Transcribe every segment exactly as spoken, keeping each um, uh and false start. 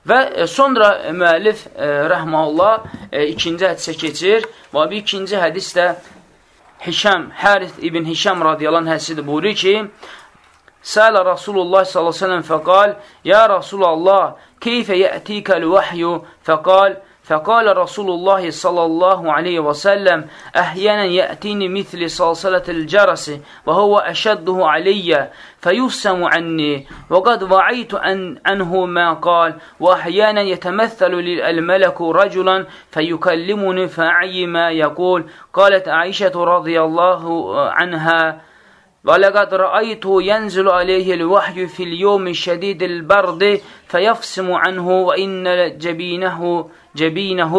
Və sonra müəllif rəhməhullah ikinci hədisə keçir. Və bir ikinci hədis də Hişam, Hərith ibn Hişam radiyallahu anh hədisidir. Buyurur ki, Sələ Rasulullah sallallahu aleyhi ve sellem fəqal, Ya Rasulallah, keyfə yətikəl vəhyu fəqal, fəqalə Rasulullah sallallahu aleyhi və səlləm, əhyənən yətini mithli salsələtil cərəsi və huvə əşədduhu aleyyə, fəyussəmu ənni, və qad va'aytu ənhu mə qal, və əhyənən yətəməthəlu lilmələku rəculan, fəyükəllimuni fə'yi mə yəqul, qalət Əişətu radiyallahu anhə, وَلَقَدْ رَأَيْتُهُ يَنْزِلُ عَلَيْهِ الْوَحْيُ فِي الْيَوْمِ شَدِيدِ الْبَرْدِ فَيَفْسِمُ عَنْهُ وَإِنَّ جَبِينَهُ جَبِينَهُ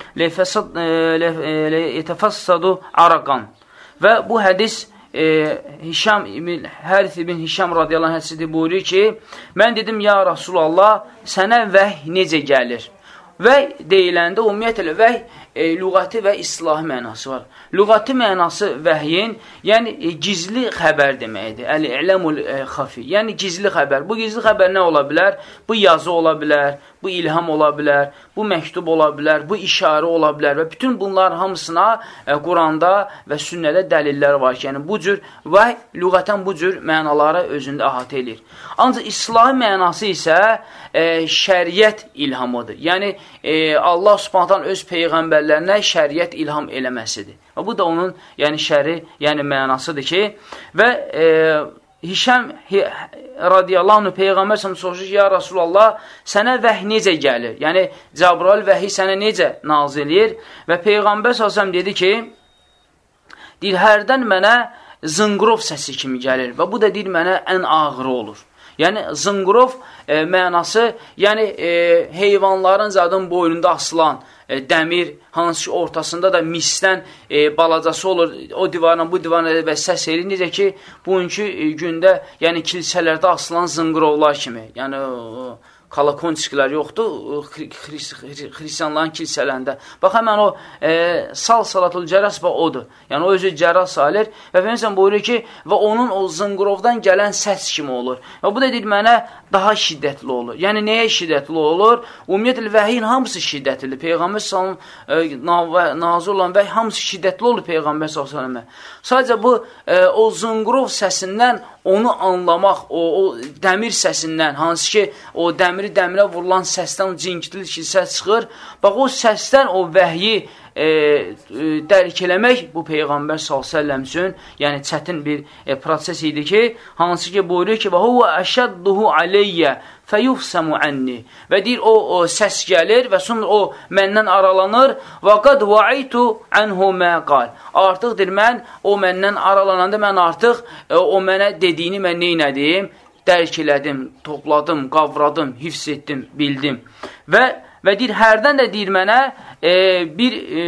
لَيَتَفَسَّدُ عَرَقًا. Və bu hədis e, Hişam ibn Hərith ibn Hişam radiyallahu anh hədisidir, buyurur ki, mən dedim, ya Rasulallah, sənə vəhy necə gəlir? Vəhy deyiləndə ümumiyyətlə vəhy e, lüğəti və islahi mənası var. Lüğəti mənası vəhyin, yəni e, gizli xəbər deməkdir. Əl-İ'ləmul e, xafi, yəni gizli xəbər. Bu gizli xəbər nə ola bilər? Bu yazı ola bilər, bu ilham ola bilər, bu məktub ola bilər, bu işarə ola bilər və bütün bunların hamısına e, Quranda və sünnədə dəlillər var ki, yəni bu cür vəhy lüğətən bu cür mənaları özündə əhatə edir. Ancaq islahi mənası isə e, şəriət ilhamıdır. Yəni e, Allah Subhanahu öz peyğəmbərlərinə şəriət ilham eləməsidir. Və bu da onun yəni şəri, yəni mənasıdır ki, və e, Hişam radiyallahu anh Peyğəmbər soruşur ki, ya Rasulallah, sənə vəhy necə gəlir? Yəni, Cəbrail vəhi sənə necə nazil edir? Və Peyğəmbər sallallahu dedi ki, deyir, hərdən mənə zınqrov səsi kimi gəlir və bu da deyir, mənə ən ağırı olur. Yəni, zınqrov e, mənası, yəni e, heyvanların zadın boynunda asılan e, dəmir, hansı ki, ortasında da misdən e, balacası olur, o divarla bu divarla və səs edir. Necə ki, bugünkü e, gündə yəni, kilsələrdə asılan zınqrovlar kimi, yəni o, kalakonçiklər yoxdur, xristiyanların kilsələrində. Bax, həmən o e, sal salatul cərəs və odur. Yəni, o özü cərəs salir və Peyğəmbər buyurur ki, və onun o zınqrovdan gələn səs kimi olur. Və bu da deyir, mənə daha şiddətli olur. Yəni, nəyə şiddətli olur? Ümumiyyətlə, vəhiyin hamısı şiddətlidir. Peyğəmbər sallam e, nazir olan vəhiy hamısı şiddətli olur Peyğəmbər sallam. Sadəcə bu, e, o zınqrov səsindən onu anlamaq, o, o dəmir səsindən, hansı ki, o dəmiri dəmirə vurulan səsdən, o cinkitli ki, səs çıxır. Bax, o səsdən o vəhyi e, e, dərk eləmək bu Peyğəmbər sallallahu əleyhi və səlləm üçün, yəni çətin bir e, proses idi ki, hansı ki, buyurur ki, və huvə əşədduhu aleyyə fəyufsəmu ənni. Və deyir, o, o səs gəlir və sonra o məndən aralanır və qad va'aytu anhu mə qal. Artıq deyir, mən o məndən aralananda mən artıq e, o mənə dediyini mən neynədim? Dərk elədim, topladım, qavradım, hifz etdim, bildim. Və, və deyir, hərdən də deyir mənə e, bir e,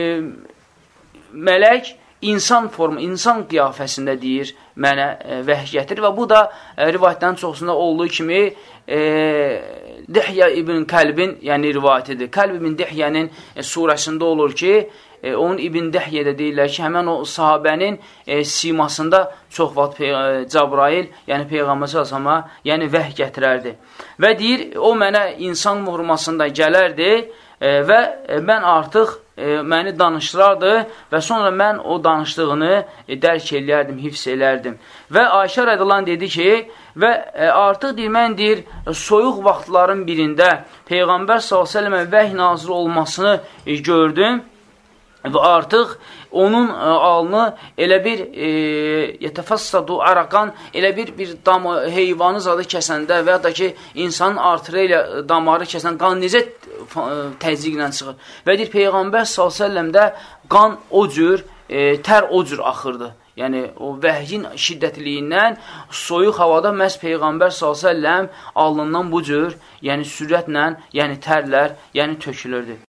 mələk insan formu, insan qiyafəsində deyir, mənə e, vəhy gətirir və bu da e, rivayətlərin çoxsunda olduğu kimi e, Dihyə ibn Kəlbin, yəni rivayətidir. Kəlb ibn Dihyənin e, surəsində olur ki, e, onun İbn Dihyədə deyirlər ki, həmən o sahabənin e, simasında çox vaxt e, Cəbrail, yəni Peyğəmbər sallallahu yəni vəhy gətirərdi. Və deyir, o mənə insan vurmasında gələrdi e, və e, mən artıq e, məni danışdırardı və sonra mən o danışdığını e, dərk eləyərdim, hifz eləyərdim. Və Ayşə rəziyallahu anh dedi ki, və e, artıq deyir, mən deyir, soyuq vaxtların birində Peyğəmbər sallallahu əleyhi və səlləm vəhy nazil olmasını e, gördüm və artıq onun e, alnı elə bir e, yetəfəssadu araqan, elə bir bir dam, heyvanı zadı kəsəndə və ya da ki, insanın artırı ilə damarı kəsən qan necə təzyiqlə çıxır. Və deyir, Peyğəmbər sallallahu əleyhi və səlləmdə qan o cür, e, tər o cür axırdı. Yəni, o vəhyin şiddətliyindən soyuq havada məhz Peyğəmbər sallallahu əleyhi və səlləm alnından bu cür, yəni sürətlə, yəni tərlər, yəni tökülürdü.